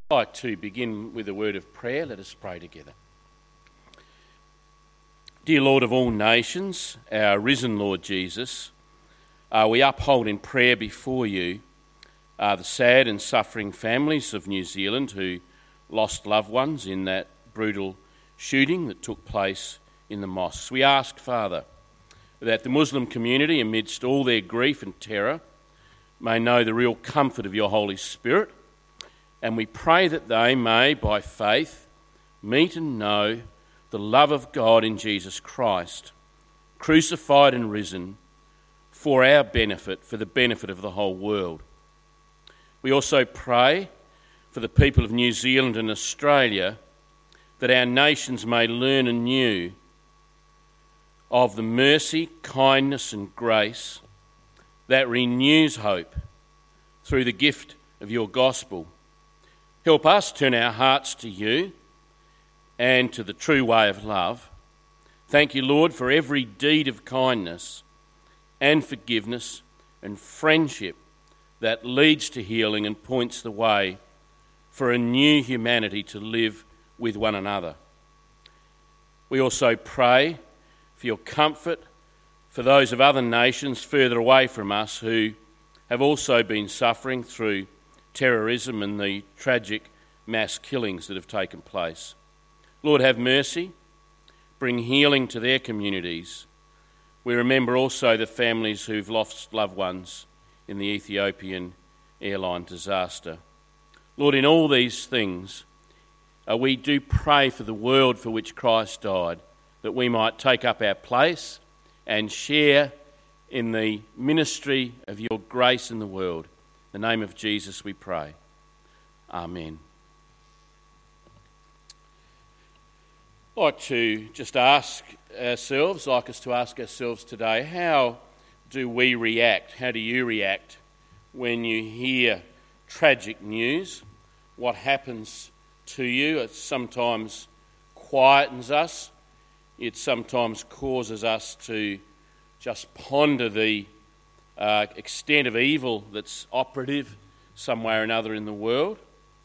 I'd like to begin with a word of prayer. Let us pray together. Dear Lord of all nations, our risen Lord Jesus, we uphold in prayer before you the sad and suffering families of New Zealand who lost loved ones in that brutal shooting that took place in the mosques. We ask, Father, that the Muslim community, amidst all their grief and terror, may know the real comfort of your Holy Spirit, and we pray that they may, by faith, meet and know the love of God in Jesus Christ, crucified and risen for our benefit, for the benefit of the whole world. We also pray for the people of New Zealand and Australia, that our nations may learn anew of the mercy, kindness and grace that renews hope through the gift of your gospel. Help us turn our hearts to you and to the true way of love. Thank you, Lord, for every deed of kindness and forgiveness and friendship that leads to healing and points the way for a new humanity to live with one another. We also pray for your comfort for those of other nations further away from us who have also been suffering through terrorism and the tragic mass killings that have taken place. Lord, have mercy, bring healing to their communities. We remember also the families who've lost loved ones in the Ethiopian airline disaster. Lord, in all these things, we do pray for the world for which Christ died, that we might take up our place and share in the ministry of your grace in the world. In the name of Jesus we pray. Amen. I'd like to just ask us to ask ourselves today, how do we react? How do you react when you hear tragic news? What happens to you? It sometimes quietens us. It sometimes causes us to just ponder the extent of evil that's operative somewhere or another in the world.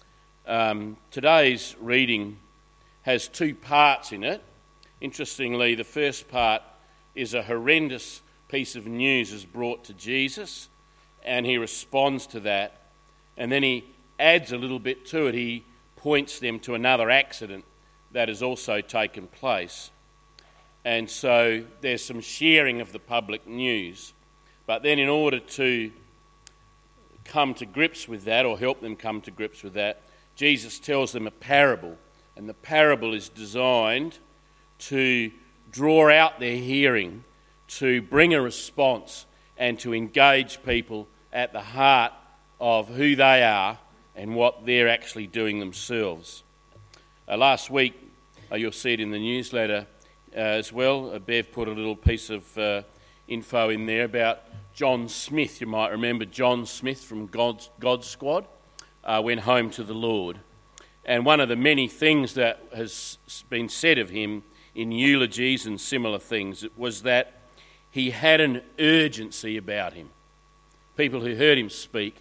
Today's reading has two parts in it. Interestingly, the first part is a horrendous piece of news is brought to Jesus, and he responds to that, and then he adds a little bit to it. He points them to another accident that has also taken place. And so there's some sharing of the public news. But then in order to come to grips with that, or help them come to grips with that, Jesus tells them a parable. And the parable is designed to draw out their hearing, to bring a response, and to engage people at the heart of who they are and what they're actually doing themselves. Last week, you'll see it in the newsletter as well, Bev put a little piece of info in there about John Smith. You might remember John Smith from God Squad went home to the Lord. And one of the many things that has been said of him in eulogies and similar things was that he had an urgency about him. People who heard him speak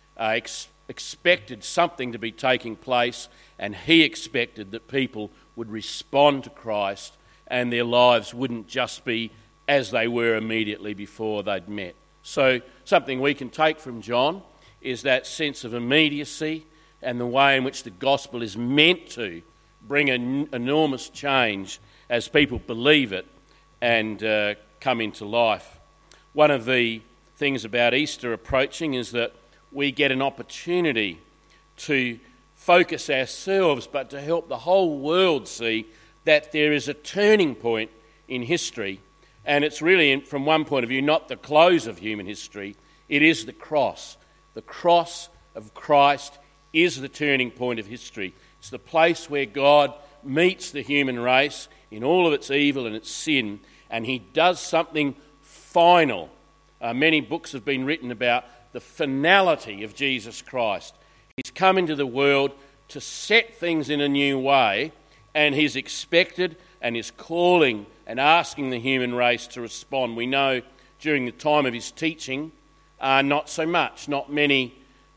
expected something to be taking place, and he expected that people would respond to Christ and their lives wouldn't just be as they were immediately before they'd met. So something we can take from John is that sense of immediacy and the way in which the gospel is meant to bring an enormous change as people believe it and come into life. One of the things about Easter approaching is that we get an opportunity to focus ourselves, but to help the whole world see that there is a turning point in history, and it's really, from one point of view, not the close of human history, it is the cross. The cross of Christ is the turning point of history. It's the place where God meets the human race in all of its evil and its sin, and he does something final. Many books have been written about the finality of Jesus Christ. He's come into the world to set things in a new way, and he's expected and is calling and asking the human race to respond. We know during the time of his teaching, not so much. Not many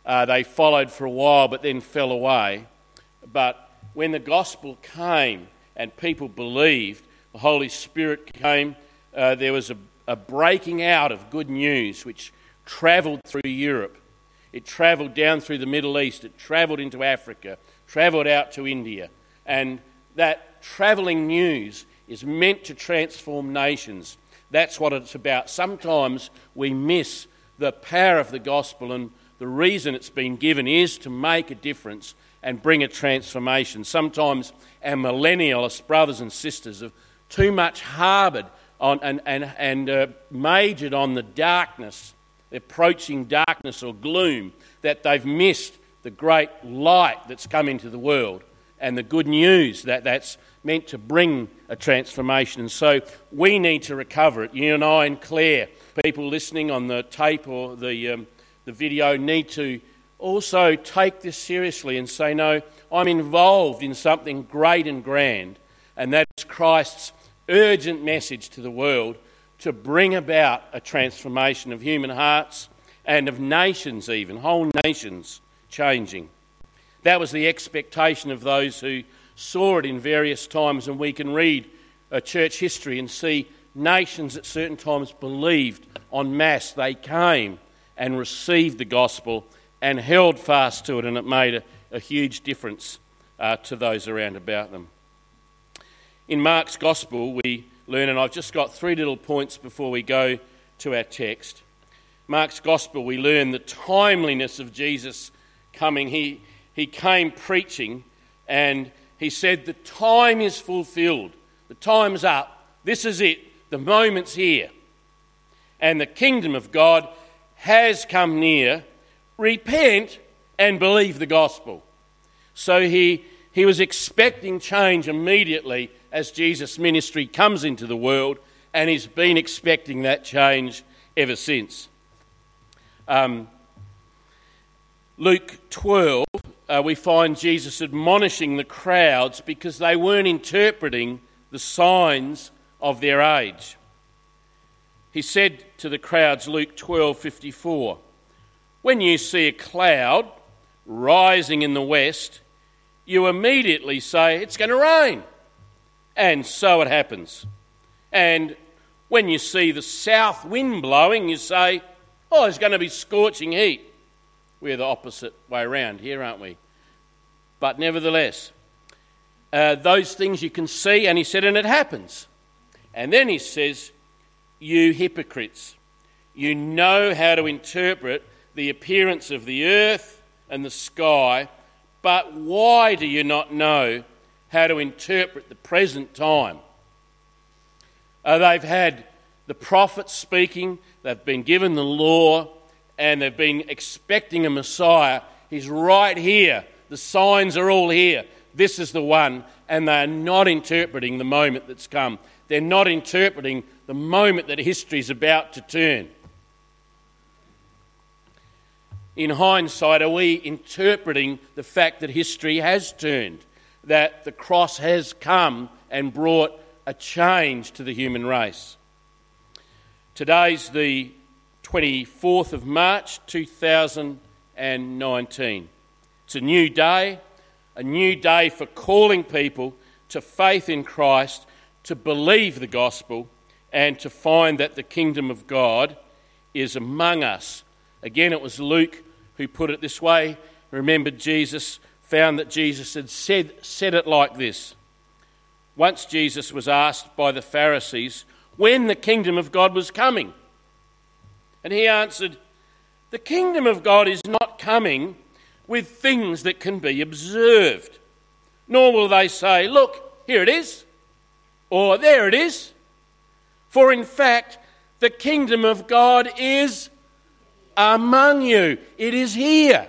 They followed for a while but then fell away. But when the gospel came and people believed, the Holy Spirit came, there was a breaking out of good news which travelled through Europe. It travelled down through the Middle East. It travelled into Africa, travelled out to India. And that travelling news is meant to transform nations. That's what it's about. Sometimes we miss the power of the gospel, and the reason it's been given is to make a difference and bring a transformation. Sometimes our millennialist brothers and sisters have too much harboured on and majored on the darkness, the approaching darkness or gloom, that they've missed the great light that's come into the world and the good news that's meant to bring a transformation. And so we need to recover it. You and I and Claire, people listening on the tape or the video, need to also take this seriously and say, no, I'm involved in something great and grand, and that is Christ's urgent message to the world to bring about a transformation of human hearts and of nations even, whole nations changing. That was the expectation of those who saw it in various times, and we can read church history and see nations at certain times believed en masse. They came and received the gospel and held fast to it, and it made a huge difference to those around about them. In Mark's Gospel, we learn, and I've just got 3 little points before we go to our text. Mark's Gospel, we learn the timeliness of Jesus coming. He came preaching, and he said, the time is fulfilled. The time's up. This is it. The moment's here. And the kingdom of God has come near. Repent and believe the gospel. So he was expecting change immediately as Jesus' ministry comes into the world, and he's been expecting that change ever since. Luke 12, we find Jesus admonishing the crowds because they weren't interpreting the signs of their age. He said to the crowds, Luke 12:54, when you see a cloud rising in the west, you immediately say, it's going to rain. And so it happens. And when you see the south wind blowing, you say, oh, there's going to be scorching heat. We're the opposite way around here, aren't we? But nevertheless, those things you can see, and he said, and it happens. And then he says, you hypocrites, you know how to interpret the appearance of the earth and the sky, but why do you not know how to interpret the present time? They've had the prophets speaking, they've been given the law, and they've been expecting a Messiah. He's right here. The signs are all here. This is the one, and they are not interpreting the moment that's come. They're not interpreting the moment that history's about to turn. In hindsight, are we interpreting the fact that history has turned, that the cross has come and brought a change to the human race? Today's the 24th of March 2019. It's a new day for calling people to faith in Christ, to believe the gospel, and to find that the kingdom of God is among us. Again, it was Luke who put it this way. Remembered Jesus, found that Jesus had said it like this. Once Jesus was asked by the Pharisees when the kingdom of God was coming. And he answered, the kingdom of God is not coming with things that can be observed. Nor will they say, look, here it is, or there it is. For in fact, the kingdom of God is among you. It is here.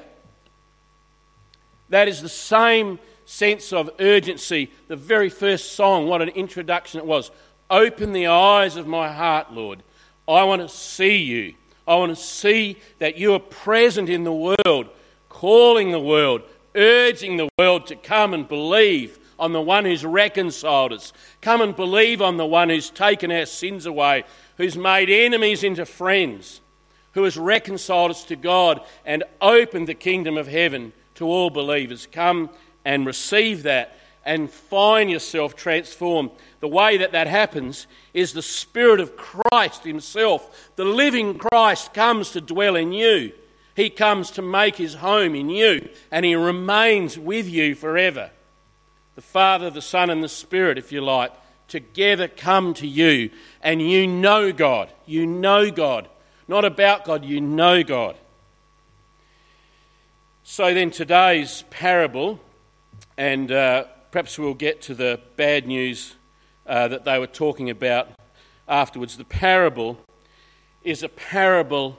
That is the same sense of urgency. The very first song, what an introduction it was. Open the eyes of my heart, Lord. I want to see you. I want to see that you are present in the world, calling the world, urging the world to come and believe on the one who's reconciled us. Come and believe on the one who's taken our sins away, who's made enemies into friends, who has reconciled us to God and opened the kingdom of heaven to all believers. Come and receive that and find yourself transformed. The way that happens is the Spirit of Christ himself, the living Christ, comes to dwell in you. He comes to make his home in you, and he remains with you forever. The Father, the Son, and the Spirit, if you like, together come to you, and you know God. You know God. Not about God, you know God. So then today's parable, and perhaps we'll get to the bad news that they were talking about afterwards. The parable is a parable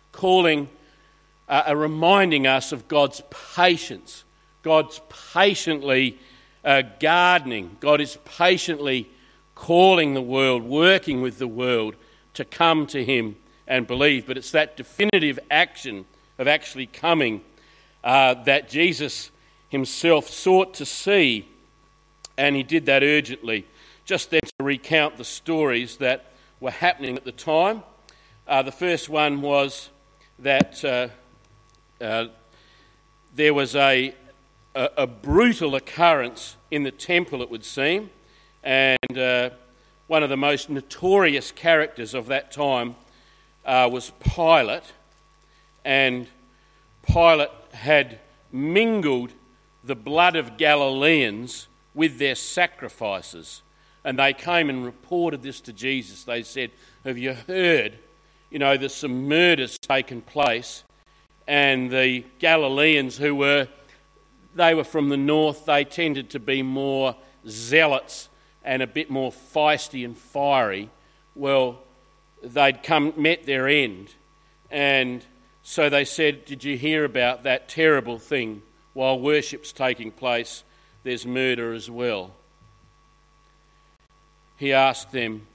reminding us of God's patience. God's patiently gardening. God is patiently calling the world, working with the world to come to him and believe. But it's that definitive action of actually coming that Jesus himself sought to see, and he did that urgently. Just then to recount the stories that were happening at the time. The first one was that there was a brutal occurrence in the temple, it would seem, and one of the most notorious characters of that time was Pilate, and Pilate had mingled the blood of Galileans with their sacrifices. And they came and reported this to Jesus. They said, have you heard, there's some murders taken place, and the Galileans they were from the north, they tended to be more zealots and a bit more feisty and fiery. Well, they'd met their end. And so they said, did you hear about that terrible thing? While worship's taking place, there's murder as well. He asked them,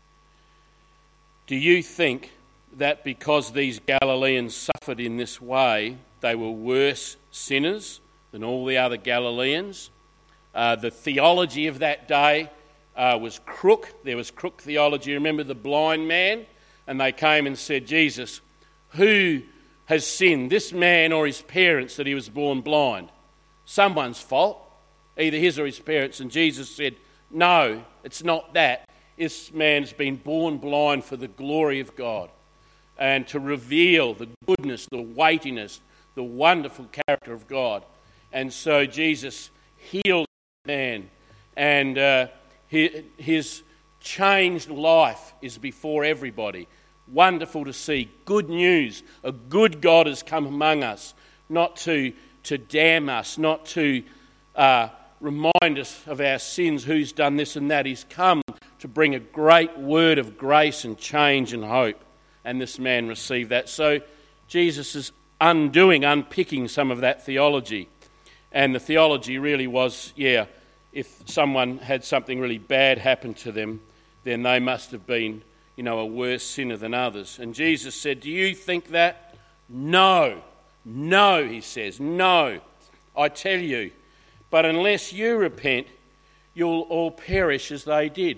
do you think that because these Galileans suffered in this way, they were worse sinners than all the other Galileans? The theology of that day was crook. There was crook theology. Remember the blind man? And they came and said, Jesus, who has sinned, this man or his parents, that he was born blind? Someone's fault, either his or his parents. And Jesus said, no, it's not that. This man's been born blind for the glory of God and to reveal the goodness, the weightiness, the wonderful character of God. And so Jesus healed the man, and his changed life is before everybody. Wonderful to see. Good news. A good God has come among us, not to damn us, not to remind us of our sins, who's done this and that. He's come to bring a great word of grace and change and hope. And this man received that. So Jesus is unpicking some of that theology. And the theology really was, if someone had something really bad happen to them, then they must have been, a worse sinner than others. And Jesus said, do you think that? No, he says, no, I tell you. But unless you repent, you'll all perish as they did.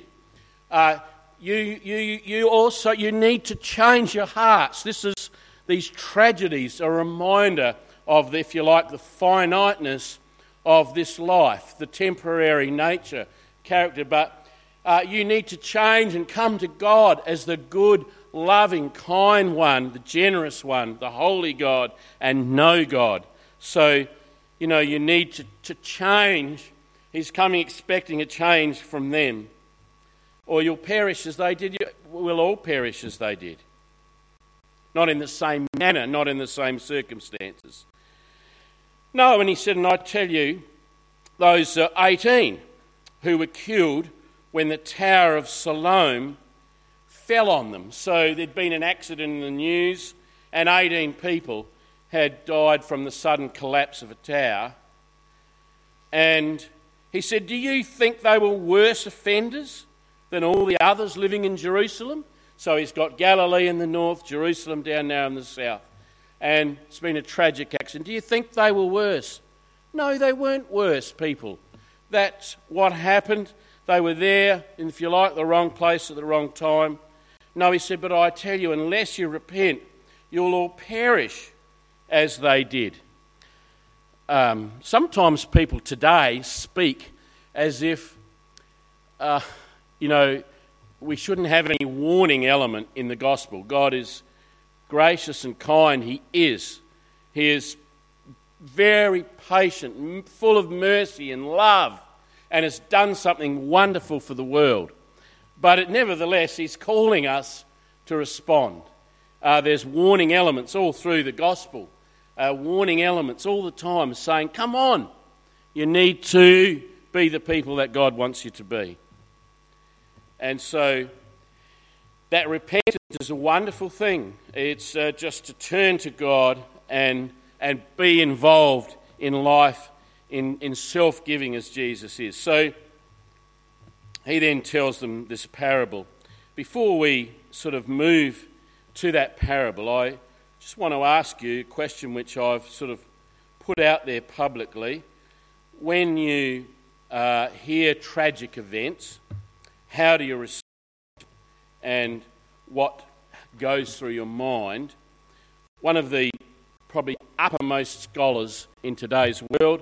You need to change your hearts. These tragedies are a reminder of, if you like, the finiteness of this life, the temporary nature, character. But you need to change and come to God as the good, loving, kind one, the generous one, the holy God, and know God. So, you need to change. He's coming expecting a change from them. Or you'll perish as they did. We'll all perish as they did. Not in the same manner, not in the same circumstances. No, and he said, and I tell you, those 18 who were killed when the Tower of Siloam fell on them. So there'd been an accident in the news, and 18 people had died from the sudden collapse of a tower. And he said, do you think they were worse offenders than all the others living in Jerusalem? So he's got Galilee in the north, Jerusalem down now in the south. And it's been a tragic accident. Do you think they were worse? No, they weren't worse people. That's what happened. They were there, if you like, the wrong place at the wrong time. No, he said, but I tell you, unless you repent, you'll all perish as they did. Sometimes people today speak as if, we shouldn't have any warning element in the gospel. God is gracious and kind. He is. He is very patient, full of mercy and love, and has done something wonderful for the world. But nevertheless, he's calling us to respond. There's warning elements all through the gospel. Warning elements all the time saying, come on, you need to be the people that God wants you to be. And so that repentance is a wonderful thing. It's just to turn to God and be involved in life, in self-giving as Jesus is. So he then tells them this parable. Before we sort of move to that parable, I just want to ask you a question which I've sort of put out there publicly. When you hear tragic events, how do you respond and what goes through your mind? One of the probably uppermost scholars in today's world,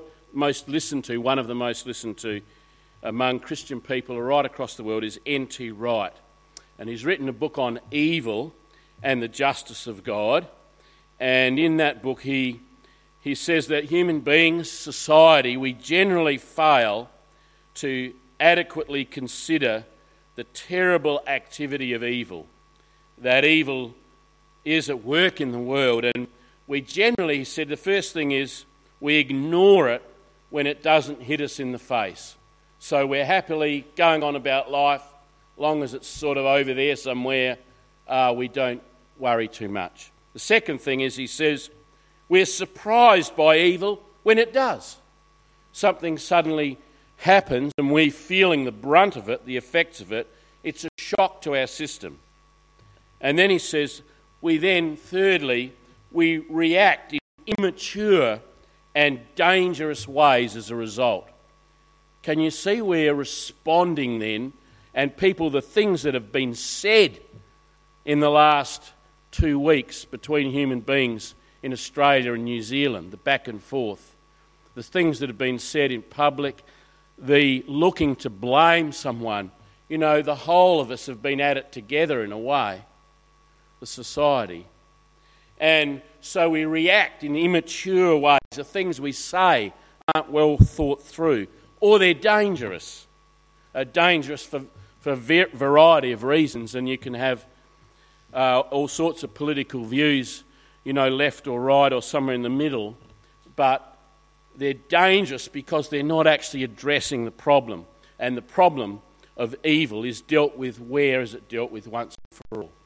one of the most listened to among Christian people right across the world, is N.T. Wright. And he's written a book on evil and the justice of God. And in that book he says that human beings, society, we generally fail to adequately consider the terrible activity of evil. That evil is at work in the world, and we generally, he said, the first thing is we ignore it when it doesn't hit us in the face. So we're happily going on about life, long as it's sort of over there somewhere, we don't worry too much. The second thing is, he says, we're surprised by evil when it does. Something suddenly happens and we're feeling the brunt of it, the effects of it. It's a shock to our system. And then he says, thirdly, we react in immature and dangerous ways as a result. Can you see we're responding then, and the things that have been said in the last 2 weeks between human beings in Australia and New Zealand, the back and forth, the things that have been said in public, the looking to blame someone. The whole of us have been at it together in a way, the society. And so we react in immature ways. The things we say aren't well thought through, or they're dangerous. Dangerous for a variety of reasons, and you can have all sorts of political views, left or right or somewhere in the middle, but they're dangerous because they're not actually addressing the problem. And the problem of evil is dealt with, where is it dealt with once and for all?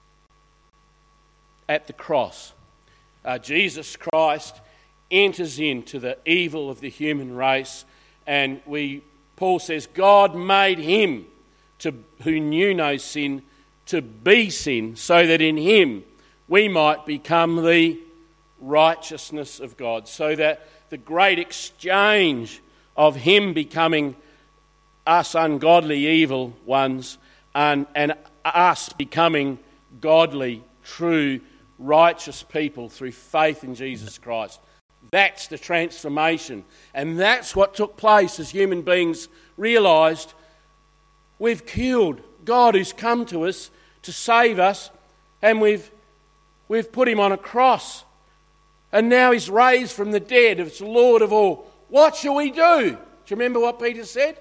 At the cross. Jesus Christ enters into the evil of the human race, and Paul says, God made him who knew no sin to be sin, so that in him we might become the righteousness of God. So that the great exchange of him becoming us ungodly evil ones and us becoming godly, true, righteous people through faith in Jesus Christ. That's the transformation. And that's what took place as human beings realised we've killed God who's come to us to save us, and we've put him on a cross. And now he's raised from the dead, it's Lord of all. What shall we do? Do you remember what Peter said?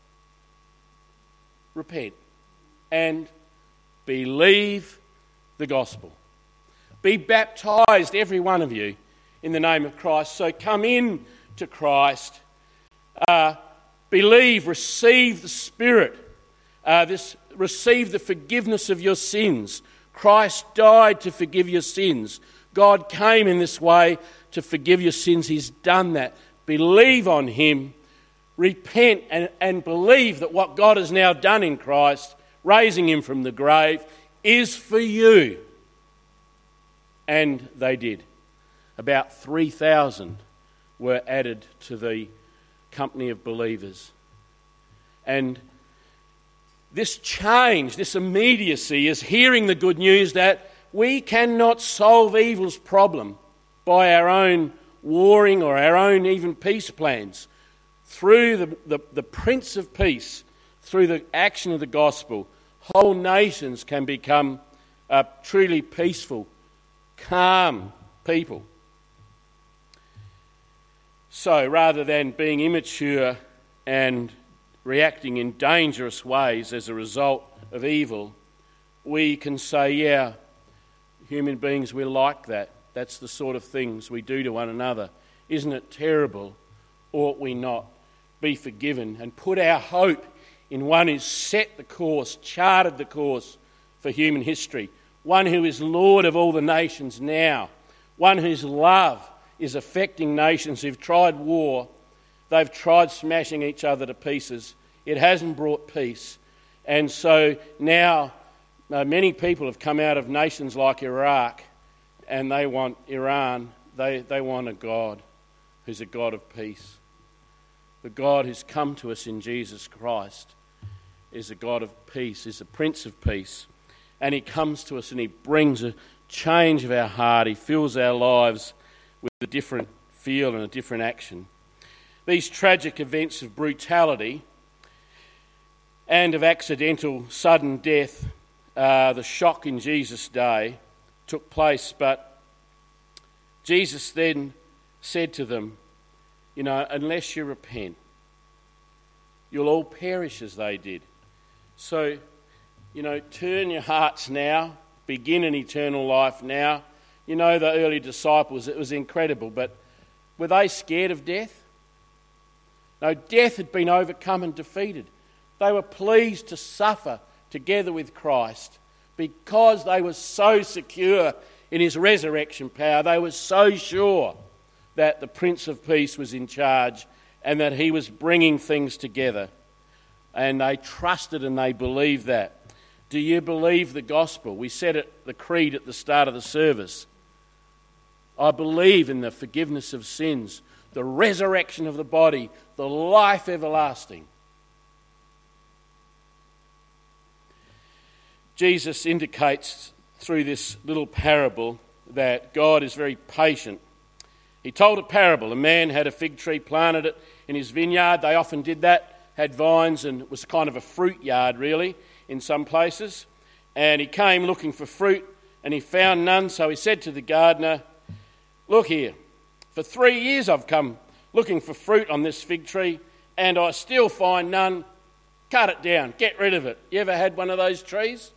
Repent and believe the gospel. Be baptised, every one of you, in the name of Christ. So come in to Christ. Believe, receive the Spirit. Receive the forgiveness of your sins. Christ died to forgive your sins. God came in this way to forgive your sins. He's done that. Believe on him. Repent and believe that what God has now done in Christ, raising him from the grave, is for you. And they did. About 3,000 were added to the company of believers. And this change, this immediacy, is hearing the good news that we cannot solve evil's problem by our own warring or our own even peace plans. Through the Prince of Peace, through the action of the gospel, whole nations can become truly peaceful, calm people. So rather than being immature and reacting in dangerous ways as a result of evil, we can say, yeah, human beings, we're like that. That's the sort of things we do to one another. Isn't it terrible? Ought we not be forgiven and put our hope in one who's set the course, charted the course for human history, one who is Lord of all the nations now, one whose love is affecting nations who've tried war, they've tried smashing each other to pieces. It hasn't brought peace. And so now many people have come out of nations like Iraq, and they want Iran, they want a God who's a God of peace. The God who's come to us in Jesus Christ is a God of peace, is a Prince of Peace. And he comes to us and he brings a change of our heart. He fills our lives with a different feel and a different action. These tragic events of brutality and of accidental sudden death, the shock in Jesus' day, took place, but Jesus then said to them, unless you repent, you'll all perish as they did. So, turn your hearts now, begin an eternal life now. The early disciples, it was incredible, but were they scared of death? No, death had been overcome and defeated. They were pleased to suffer together with Christ because they were so secure in his resurrection power. They were so sure that the Prince of Peace was in charge and that he was bringing things together. And they trusted and they believed that. Do you believe the gospel? We said it, the creed at the start of the service. I believe in the forgiveness of sins, the resurrection of the body, the life everlasting. Jesus indicates through this little parable that God is very patient. He told a parable. A man had a fig tree, planted it in his vineyard. They often did that, had vines, and it was kind of a fruit yard really in some places. And he came looking for fruit and he found none. So he said to the gardener, "Look here, for 3 years I've come looking for fruit on this fig tree and I still find none. Cut it down, get rid of it." You ever had one of those trees?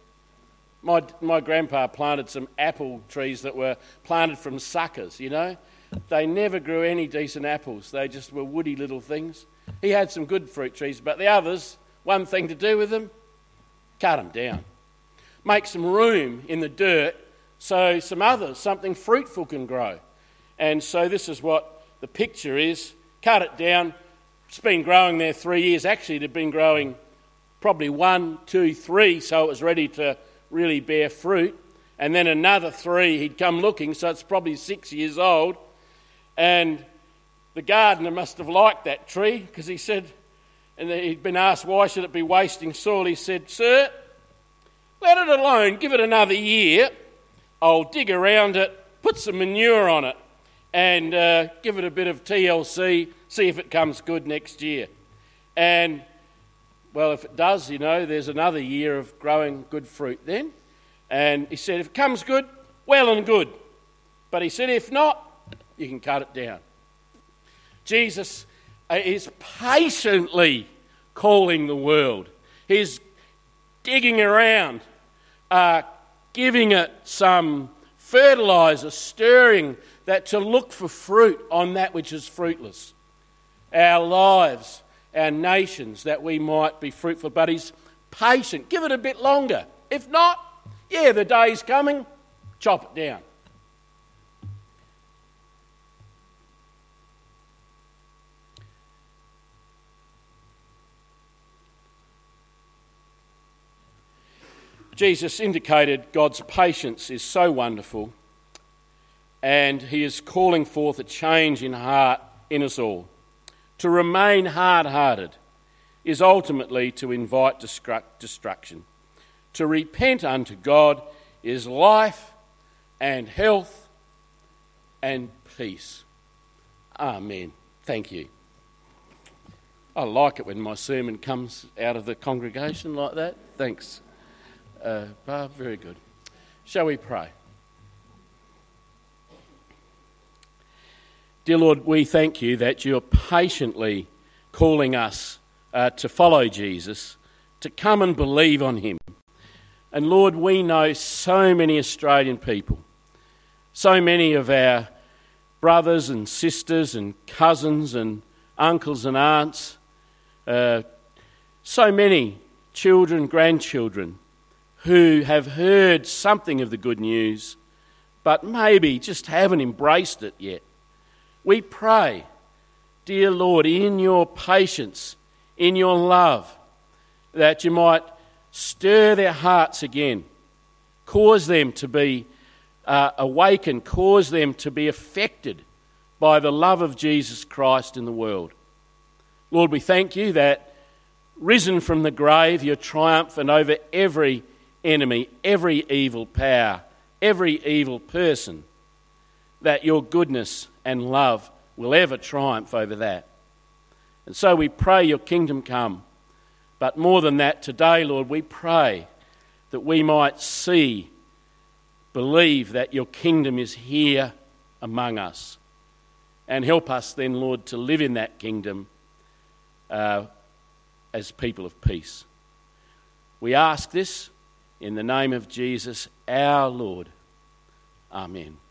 My grandpa planted some apple trees that were planted from suckers, They never grew any decent apples. They just were woody little things. He had some good fruit trees, but the others, one thing to do with them, cut them down. Make some room in the dirt so something fruitful can grow. And so this is what the picture is. Cut it down. It's been growing there 3 years. Actually, it had been growing probably 1, 2, 3, so it was ready to really bear fruit. And then another 3, he'd come looking, so it's probably 6 years old. And the gardener must have liked that tree because he said, and he'd been asked, why should it be wasting soil? He said, "Sir, let it alone, give it another year. I'll dig around it, put some manure on it, and give it a bit of TLC, see if it comes good next year." And, well, if it does, there's another year of growing good fruit then. And he said, if it comes good, well and good. But he said, if not, you can cut it down. Jesus is patiently calling the world. He's digging around, giving it some fertiliser, stirring that to look for fruit on that which is fruitless. Our lives, our nations, that we might be fruitful. But he's patient. Give it a bit longer. If not, the day's coming, chop it down. Jesus indicated God's patience is so wonderful, and he is calling forth a change in heart in us all. To remain hard-hearted is ultimately to invite destruction. To repent unto God is life and health and peace. Amen. Thank you. I like it when my sermon comes out of the congregation like that. Thanks, Barb. Very good. Shall we pray? Dear Lord, we thank you that you're patiently calling us to follow Jesus, to come and believe on him. And Lord, we know so many Australian people, so many of our brothers and sisters and cousins and uncles and aunts, so many children, grandchildren who have heard something of the good news but maybe just haven't embraced it yet. We pray, dear Lord, in your patience, in your love, that you might stir their hearts again, cause them to be awakened, cause them to be affected by the love of Jesus Christ in the world. Lord, we thank you that risen from the grave, you're triumphant over every enemy, every evil power, every evil person, that your goodness and love will ever triumph over that. And so we pray your kingdom come. But more than that, today, Lord, we pray that we might believe that your kingdom is here among us. And help us then, Lord, to live in that kingdom as people of peace. We ask this in the name of Jesus, our Lord. Amen.